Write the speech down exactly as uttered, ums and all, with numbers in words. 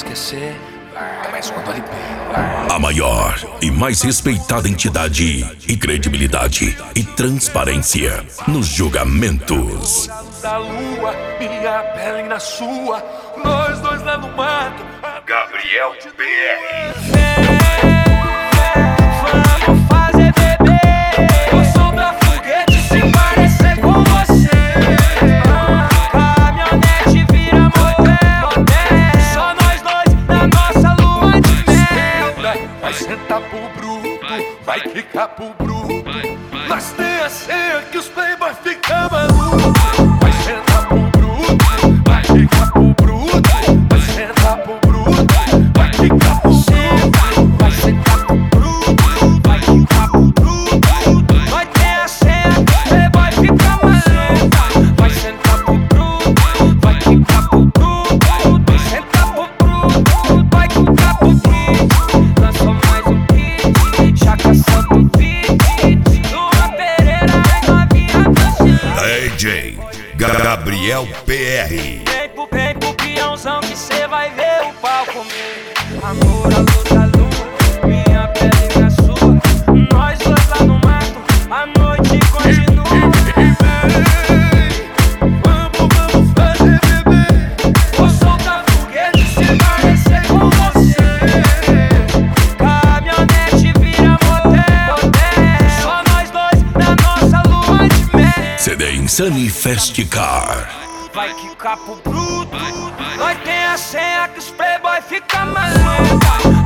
esquecer, mas quando ele A maior e mais respeitada entidade e credibilidade e transparência nos julgamentos. da lua, minha pele na sua, nós dois lá no mato. Gabriel P R. Vamos fazer bebê. Eu sou da foguete, se parecer com você. Caminhonete vira motel, só nós dois na nossa lua de mel. Vai sentar pro bruto, vai ficar pro bruto. Mas tem a senha que os playboy ficam malucos. Vai sentar pro bruto, vai ficar pro bruto. Vai sentar pro bruto, vai ficar pro bruto. Vai sentar pro bruto, vai ficar pro bruto. Vai ter a senha que os playboy ficam malucos. Vai sentar pro bruto, vai ficar pro bruto. Vai sentar pro bruto, vai ficar pro bruto. Lançou mais um hit, já caçando o beat. D J Gabriel P R. Vem pro, vem pro peãozão que cê vai ver o pau comer. Amor, a luz da lua, minha pele na sua. Nós dois lá no mato, a noite continua. Vamos, vamos fazer bebê. Vou soltar foguete se parecer com você. Caminhonete vira motel, só nós dois na nossa lua de mel. C D Insane Fast Car. Vai quicar pro bruto. Nós tem a senha que os playboy fica maluco.